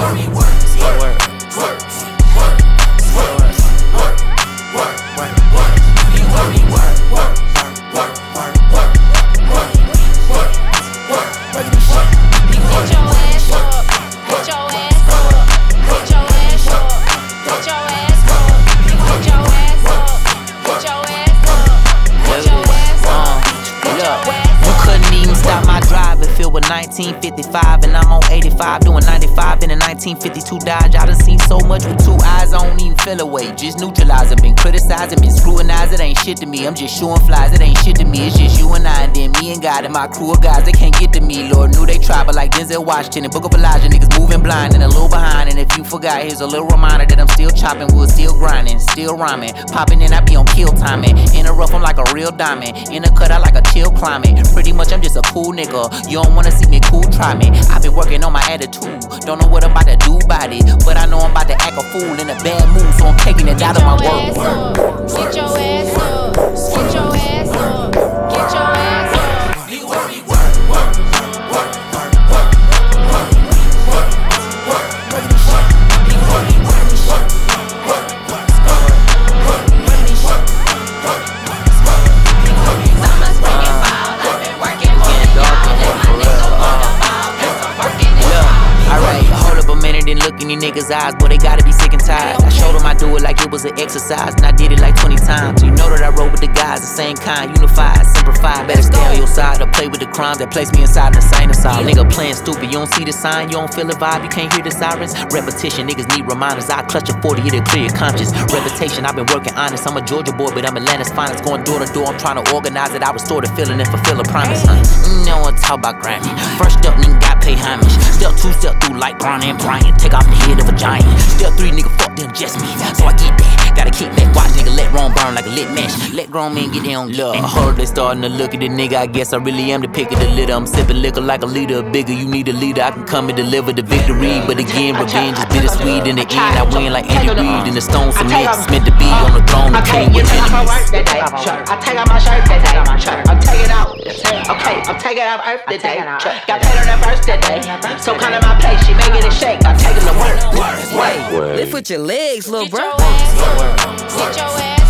With 1955 and I'm on 85, doing 95 in a 1952 Dodge. I done seen so much with two eyes, I don't even feel away. Just neutralizing, been criticizing, been scrutinized. It ain't shit to me, I'm just shooting flies. It ain't shit to me, it's just you and I, and then me and God and my crew of guys. They can't get to me, Lord knew they tried, but like Denzel Washington and Book of Elijah, niggas moving blind and a little behind. And if you forgot, here's a little reminder that I'm still chopping wood, still grinding, still rhyming, popping in, I be on kill timing. In a rough, I'm like a real diamond. In a cut, I like a chill climate. Pretty much, I'm just a cool nigga. You don't wanna see me cool, try me. I've been working on my attitude. Don't know what I'm about to do about it, but I know I'm about to act a fool in a bad mood, so I'm taking it out of my work. Get your ass up. Get your ass up. Get your ass up. These niggas' eyes, boy, they gotta be sick and tired. I showed them I do it like it was an exercise, and I did it like 20 times. You know that I roll with the guys, the same kind, unified, simplified. Better stay on your side or play with the crimes that place me inside an insane asylum. Nigga playing stupid, you don't see the sign, you don't feel the vibe, you can't hear the sirens. Repetition, niggas need reminders. I clutch a 40, it'll clear your conscience. Reputation, I've been working honest. I'm a Georgia boy, but I'm Atlanta's finest. Going door to door, I'm trying to organize it. I restore the feeling and fulfill a promise. No one talk about grinding. First up, nigga got pay homage. Step 2, step through like Bron and Bryant. Take off the head of a giant. Step 3, nigga, fuck them, just me. So I get that. Gotta kick back, watch nigga let Rome burn like a lit match. Let grown men get their own love. I heard they starting to look at the nigga. I guess I really am the pick of the litter. I'm sipping liquor like a leader. Bigger, you need a leader. I can come and deliver the victory. But again, revenge is bittersweet. In the end, I win like Andy Reid. In the stone cement, it's meant to be on the throne. The king with enemies. I take out my shirt that day. I'm taking out. Okay, I'm taking out Earth today. Got paid on that first today. So kind of my place, she make it a shake. I'm taking the work. Lift with your legs, little bro. Get your ass up. Get your ass